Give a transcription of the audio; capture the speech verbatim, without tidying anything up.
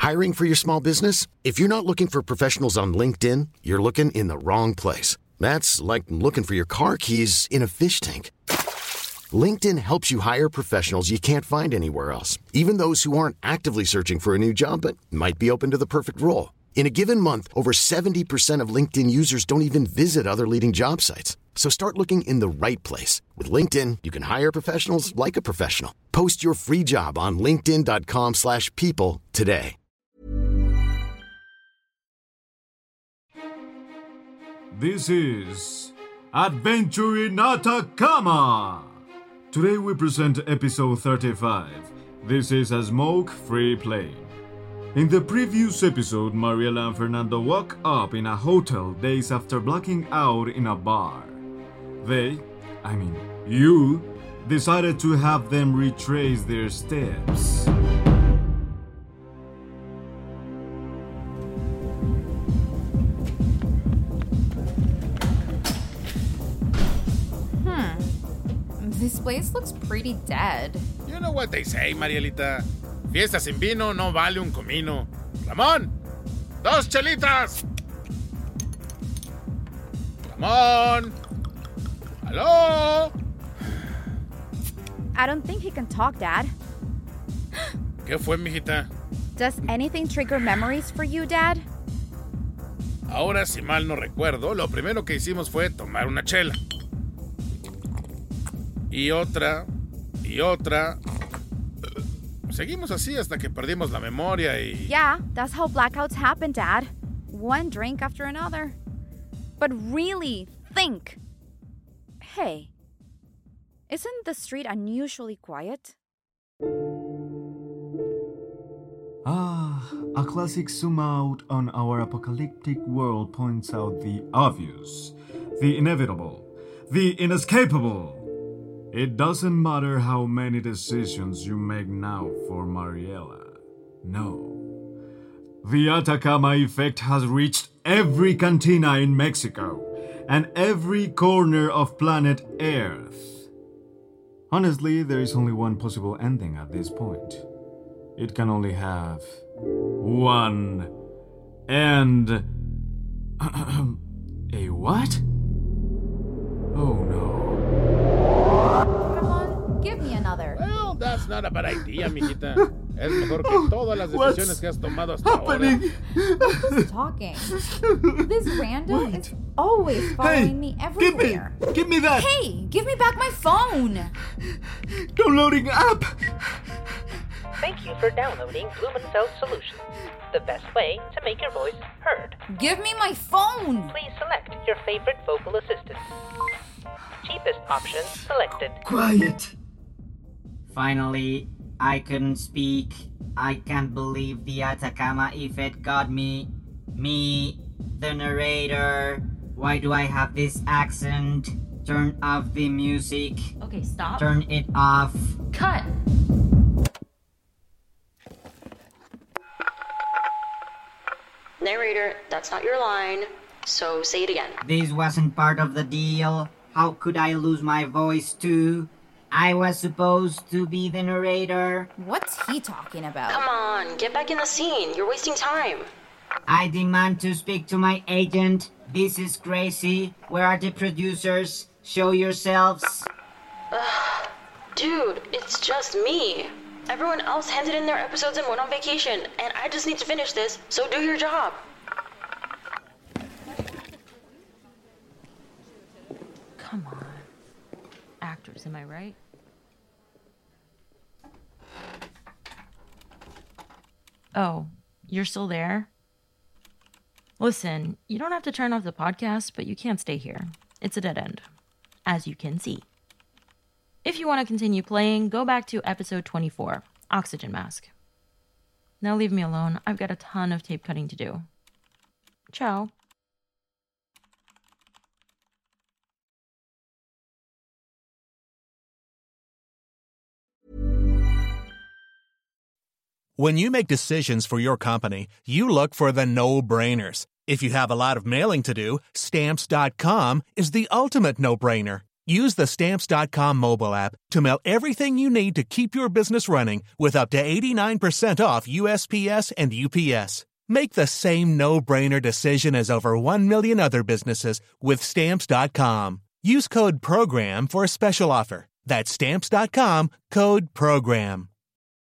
Hiring for your small business? If you're not looking for professionals on LinkedIn, you're looking in the wrong place. That's like looking for your car keys in a fish tank. LinkedIn helps you hire professionals you can't find anywhere else, even those who aren't actively searching for a new job but might be open to the perfect role. In a given month, over seventy percent of LinkedIn users don't even visit other leading job sites. So start looking in the right place. With LinkedIn, you can hire professionals like a professional. Post your free job on linkedin.com slash people today. This is Adventure in Atacama. Today we present episode thirty-five. This is a smoke-free plane. In the previous episode, Mariela and Fernando woke up in a hotel days after blacking out in a bar. They, I mean you, decided to have them retrace their steps. Hmm. This place looks pretty dead. You know what they say, Marielita. Fiesta sin vino no vale un comino. Ramón, dos chelitas. Ramón. Hello. I don't think he can talk, Dad. ¿Qué fue, mijita? Does anything trigger memories for you, Dad? Ahora, si mal no recuerdo, lo primero que hicimos fue tomar una chela. Y otra, y otra. Seguimos así hasta que perdimos la memoria y... Yeah, that's how blackouts happen, Dad. One drink after another. But really, think. Hey, isn't the street unusually quiet? Ah, a classic zoom out on our apocalyptic world points out the obvious, the inevitable, the inescapable. It doesn't matter how many decisions you make now for Mariela. No. The Atacama effect has reached every cantina in Mexico and every corner of planet Earth. Honestly, there is only one possible ending at this point. It can only have one end. A what? Oh no. Come on, give me another. Well, that's not a bad idea, mijita. Es mejor que todas las decisiones que has tomado hasta happening? ahora. Who's talking? This rando Wait. is always following Hey, me give me, everywhere. give me that Hey, give me back my phone. downloading app. Thank you for downloading Lumen Cell Solutions, the best way to make your voice heard. Give me my phone. Please select your favorite vocal assistant. Cheapest option selected. Quiet. Finally, I couldn't speak. I can't believe the Atacama effect got me. Me, the narrator. Why do I have this accent? Turn off the music. Okay, stop. Turn it off. Cut. Narrator, that's not your line, so say it again. This wasn't part of the deal. How could I lose my voice too? I was supposed to be the narrator. What's he talking about? Come on, get back in the scene. You're wasting time. I demand to speak to my agent. This is crazy. Where are the producers? Show yourselves. Ugh. Dude, it's just me. Everyone else handed in their episodes and went on vacation, and I just need to finish this, so do your job. Come on. Actors, am I right? Oh, you're still there? Listen, you don't have to turn off the podcast, but you can't stay here. It's a dead end, as you can see. If you want to continue playing, go back to episode twenty-four, Oxygen Mask. Now leave me alone. I've got a ton of tape cutting to do. Ciao. When you make decisions for your company, you look for the no-brainers. If you have a lot of mailing to do, Stamps dot com is the ultimate no-brainer. Use the Stamps dot com mobile app to mail everything you need to keep your business running with up to eighty-nine percent off U S P S and U P S. Make the same no-brainer decision as over one million other businesses with Stamps dot com. Use code PROGRAM for a special offer. That's Stamps dot com, code PROGRAM.